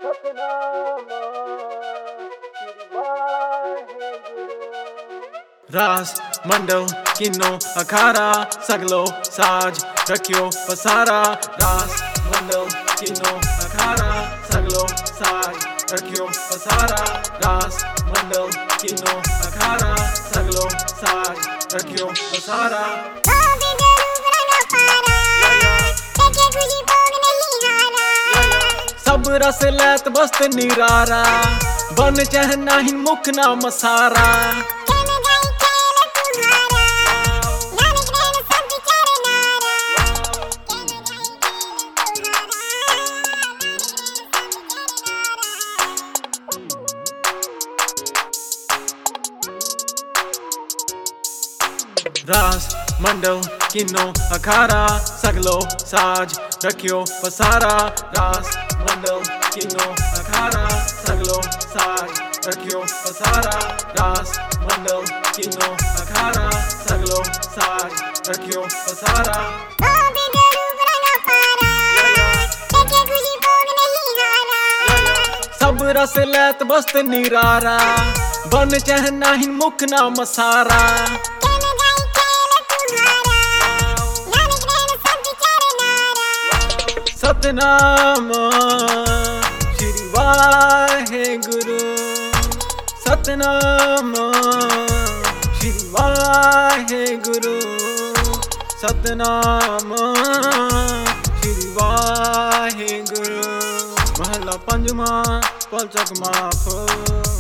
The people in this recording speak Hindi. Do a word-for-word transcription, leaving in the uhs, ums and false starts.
सतनाम श्री वाहेगुरु। रास मंडल किन्नो अखाड़ा सगलो साज रखियो पसारा। रास मंडल किन्नो अखाड़ा सगलो साज रखियो पसारा। रास मंडल किन्नो अखाड़ा सगलो साज रखियो पसारा। सब रस लैत बस्त निरारा बन चहना ही मुख ना मसारा। रास मंडल किन्नो अखाड़ा सगलो साज रखियो पसारा। रास मंडल किन्नो अखाड़ा सगलो साज रखियो पसारा। रास मंडल किन्नो अखाड़ा सगलो साज रखियो पसारा। सब रस लैत बस्त निरारा बन चहना ही मुख ना मसारा। सतनाम श्री वाहेगुरु। सतनाम श्री वाहेगुरु। सतनाम श्री वाहेगुरु। महला पंजवा पलचक माफ।